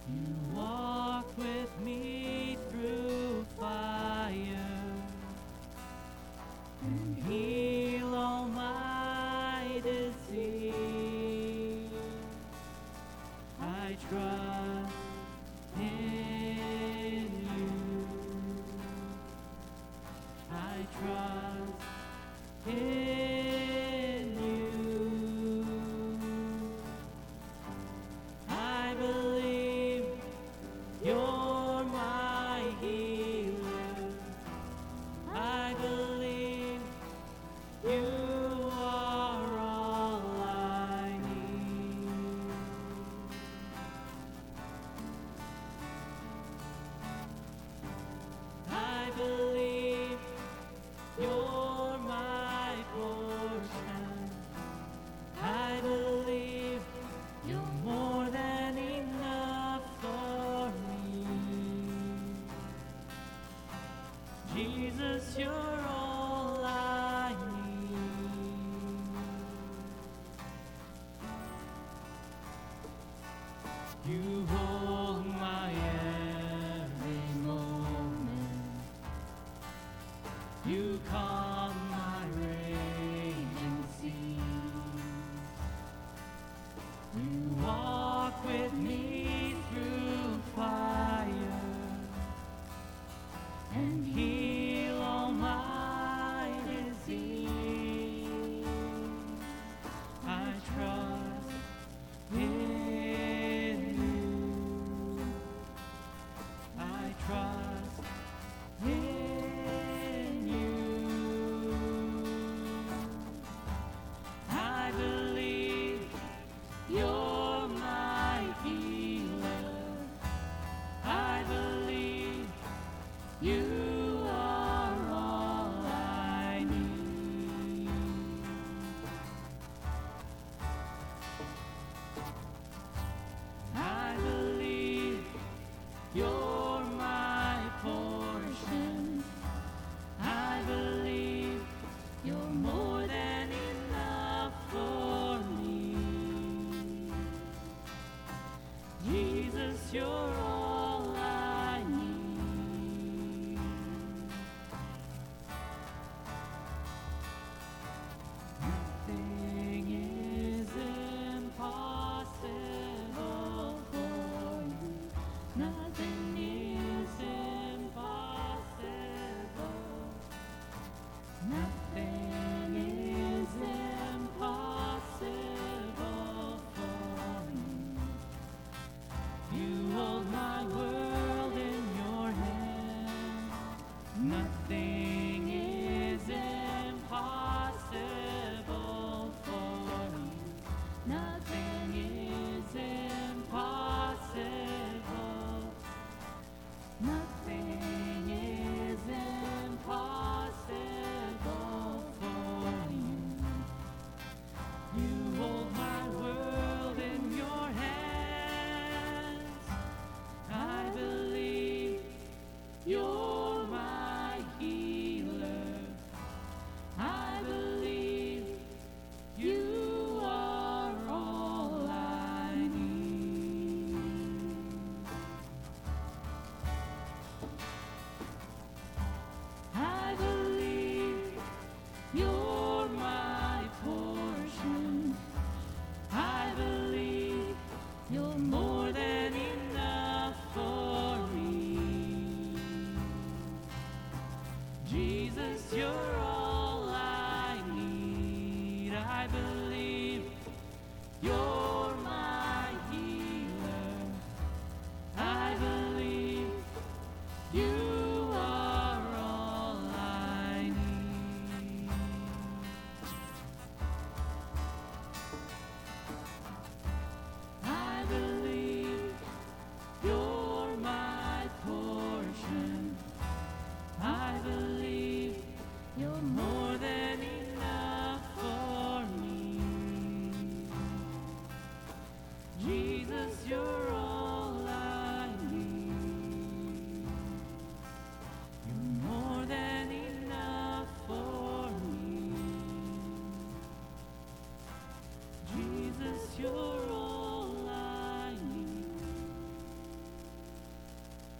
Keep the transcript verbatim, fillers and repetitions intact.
You walk with me through fire and heal all my disease. I trust in you. I trust in you. I believe you're my healer. I believe you are all I need. I believe you're my portion. I believe you're more than enough for me. Jesus, you're all I need. You hold my every moment. You calm my raging sea. You walk with me through fire and heal all my disease. I trust in you. I trust in you. I believe you're my healer. I believe you are all I need. I believe you're my portion. I believe you're more than enough for me. Jesus, you're